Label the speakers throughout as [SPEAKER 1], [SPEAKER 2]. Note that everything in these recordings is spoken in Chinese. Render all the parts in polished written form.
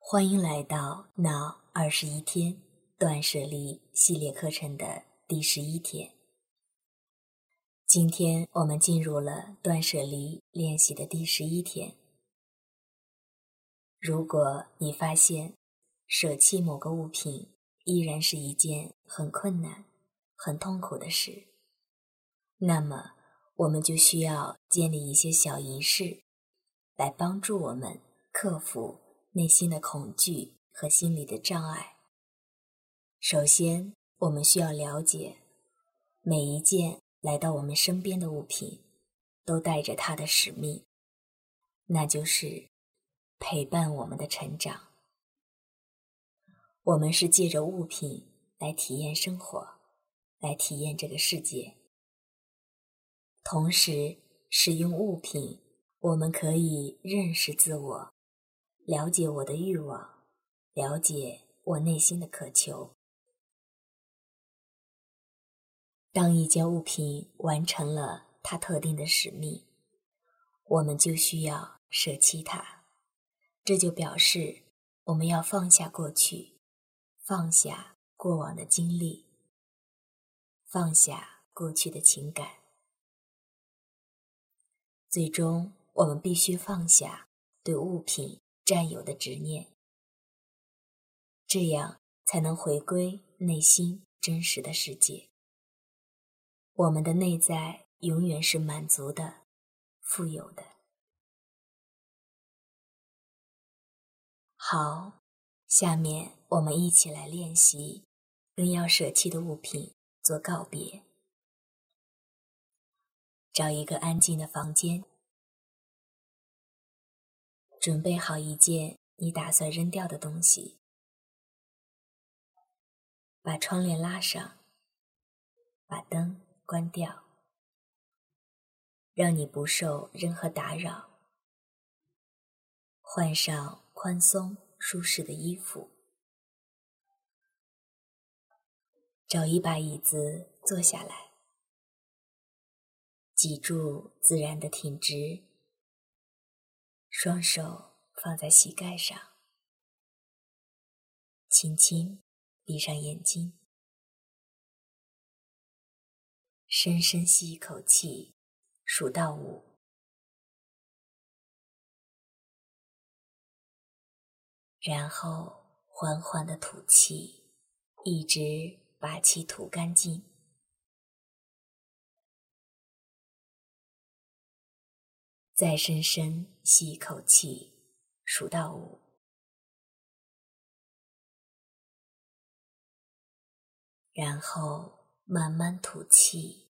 [SPEAKER 1] 欢迎来到那21天断舍离系列课程的第11天。今天我们进入了断舍离练习的第11天。如果你发现舍弃某个物品依然是一件很困难、很痛苦的事，那么我们就需要建立一些小仪式，来帮助我们克服内心的恐惧和心理的障碍。首先，我们需要了解，每一件来到我们身边的物品都带着它的使命，那就是陪伴我们的成长。我们是借着物品来体验生活，来体验这个世界。同时，使用物品，我们可以认识自我，了解我的欲望，了解我内心的渴求。当一件物品完成了它特定的使命，我们就需要舍弃它。这就表示我们要放下过去，放下过往的经历，放下过去的情感。最终，我们必须放下对物品占有的执念，这样才能回归内心真实的世界。我们的内在永远是满足的、富有的。好，下面我们一起来练习跟要舍弃的物品做告别。找一个安静的房间，准备好一件你打算扔掉的东西，把窗帘拉上，把灯关掉，让你不受任何打扰。换上宽松舒适的衣服，找一把椅子坐下来，脊柱自然地挺直，双手放在膝盖上，轻轻闭上眼睛，深深吸一口气，数到5，然后缓缓地吐气，一直把气吐干净。再深深吸一口气，数到5，然后慢慢吐气。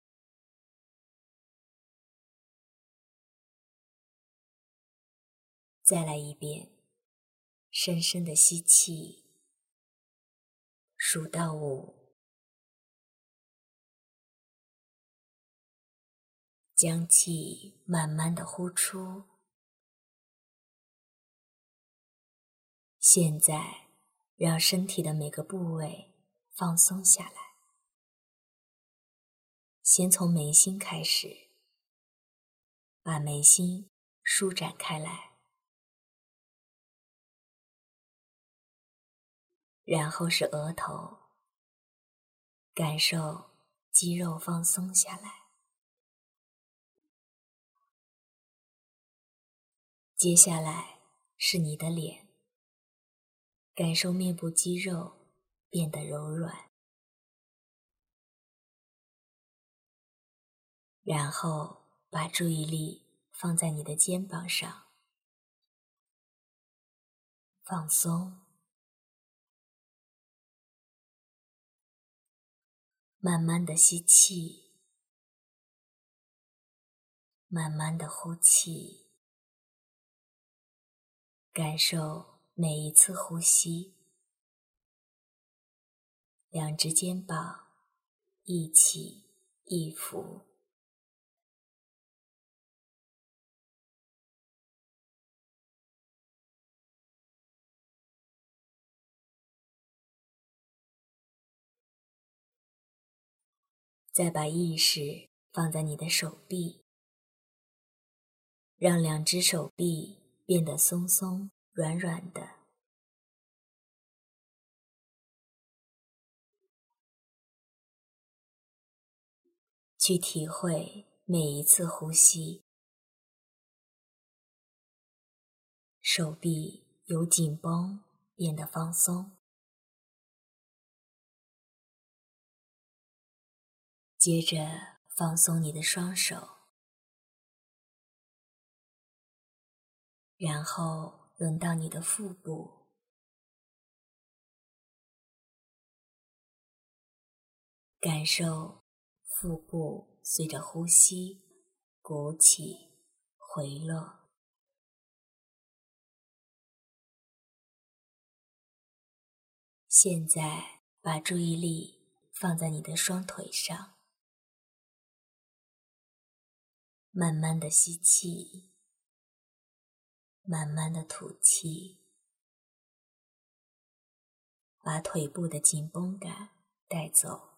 [SPEAKER 1] 再来一遍，深深的吸气，数到5，将气慢慢的呼出。现在，让身体的每个部位放松下来。先从眉心开始，把眉心舒展开来，然后是额头，感受肌肉放松下来。接下来是你的脸，感受面部肌肉变得柔软，然后把注意力放在你的肩膀上，放松，慢慢的吸气，慢慢的呼气，感受每一次呼吸，两只肩膀一起一伏。再把意识放在你的手臂，让两只手臂变得松松软软的， 去体会每一次呼吸。手臂由紧绷变得放松，接着放松你的双手，然后轮到你的腹部，感受腹部随着呼吸鼓起回落。现在把注意力放在你的双腿上，慢慢的吸气，慢慢的吐气，把腿部的紧绷感带走。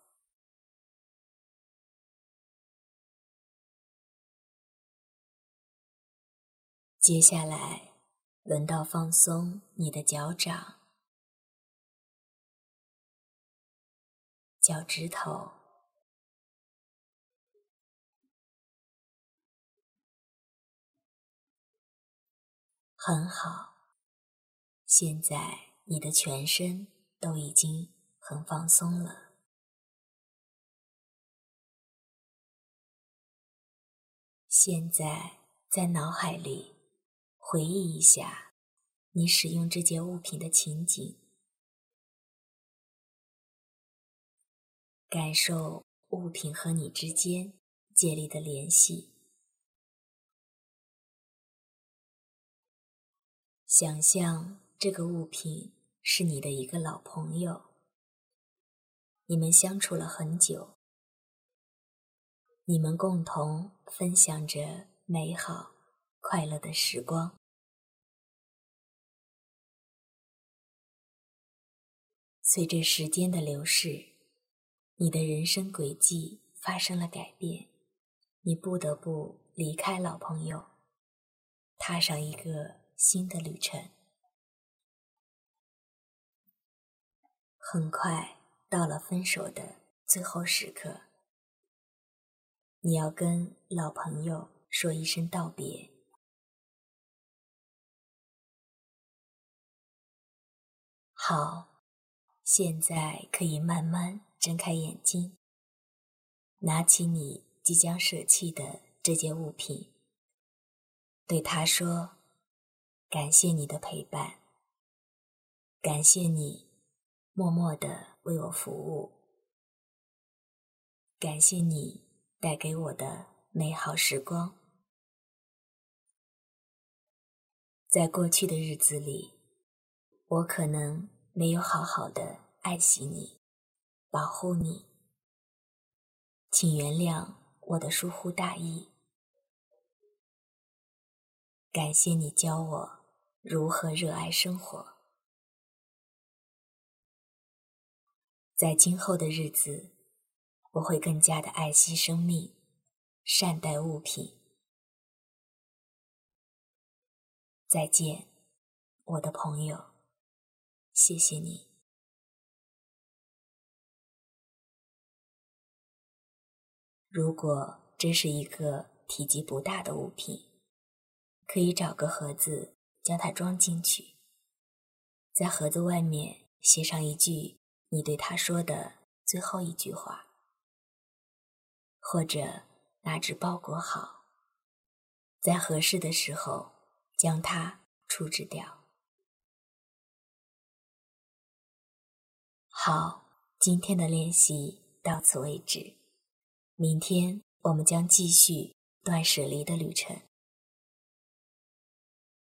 [SPEAKER 1] 接下来轮到放松你的脚掌、脚趾头，很好，现在你的全身都已经很放松了。现在在脑海里回忆一下你使用这件物品的情景，感受物品和你之间建立的联系。想象这个物品是你的一个老朋友，你们相处了很久，你们共同分享着美好快乐的时光。随着时间的流逝，你的人生轨迹发生了改变，你不得不离开老朋友，踏上一个新的旅程。很快到了分手的最后时刻，你要跟老朋友说一声道别。好，现在可以慢慢睁开眼睛，拿起你即将舍弃的这件物品，对他说：感谢你的陪伴，感谢你默默地为我服务，感谢你带给我的美好时光。在过去的日子里，我可能没有好好的爱惜你，保护你，请原谅我的疏忽大意。感谢你教我如何热爱生活。在今后的日子，我会更加的爱惜生命，善待物品。再见，我的朋友，谢谢你。如果这是一个体积不大的物品，可以找个盒子将它装进去，在盒子外面写上一句你对他说的最后一句话，或者拿纸包裹好，在合适的时候将它处置掉。好，今天的练习到此为止，明天我们将继续断舍离的旅程。